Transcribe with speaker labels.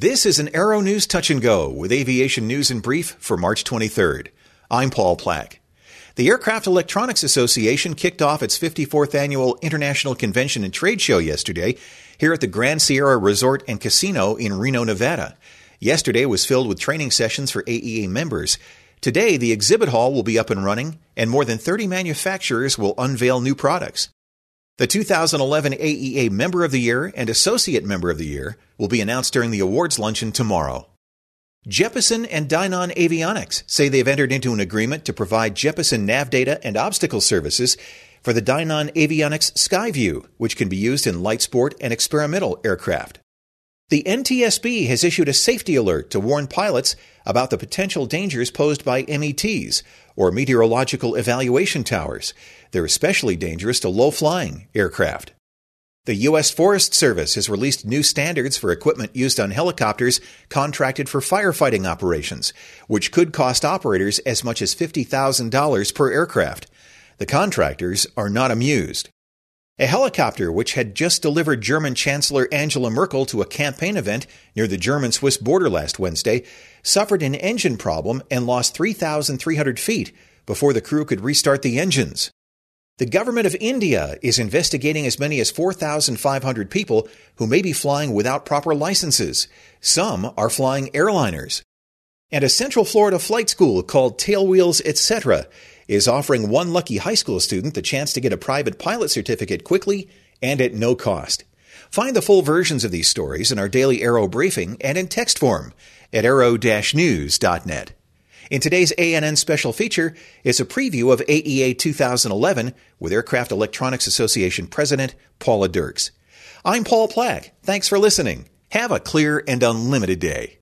Speaker 1: This is an Aero News Touch and Go with aviation news in brief for March 23rd. I'm Paul Plack. The Aircraft Electronics Association kicked off its 54th annual International Convention and Trade Show yesterday here at the Grand Sierra Resort and Casino in Reno, Nevada. Yesterday was filled with training sessions for AEA members. Today, the exhibit hall will be up and running, and more than 30 manufacturers will unveil new products. The 2011 AEA Member of the Year and Associate Member of the Year will be announced during the awards luncheon tomorrow. Jeppesen and Dynon Avionics say they've entered into an agreement to provide Jeppesen nav data and obstacle services for the Dynon Avionics Skyview, which can be used in light sport and experimental aircraft. The NTSB has issued a safety alert to warn pilots about the potential dangers posed by METs, or meteorological evaluation towers. They're especially dangerous to low-flying aircraft. The U.S. Forest Service has released new standards for equipment used on helicopters contracted for firefighting operations, which could cost operators as much as $50,000 per aircraft. The contractors are not amused. A helicopter which had just delivered German Chancellor Angela Merkel to a campaign event near the German-Swiss border last Wednesday suffered an engine problem and lost 3,300 feet before the crew could restart the engines. The government of India is investigating as many as 4,500 people who may be flying without proper licenses. Some are flying airliners. And a Central Florida flight school called Tailwheels Etc. is offering one lucky high school student the chance to get a private pilot certificate quickly and at no cost. Find the full versions of these stories in our daily Aero briefing and in text form at aero-news.net. In today's ANN special feature is a preview of AEA 2011 with Aircraft Electronics Association President Paula Dirks. I'm Paul Plack. Thanks for listening. Have a clear and unlimited day.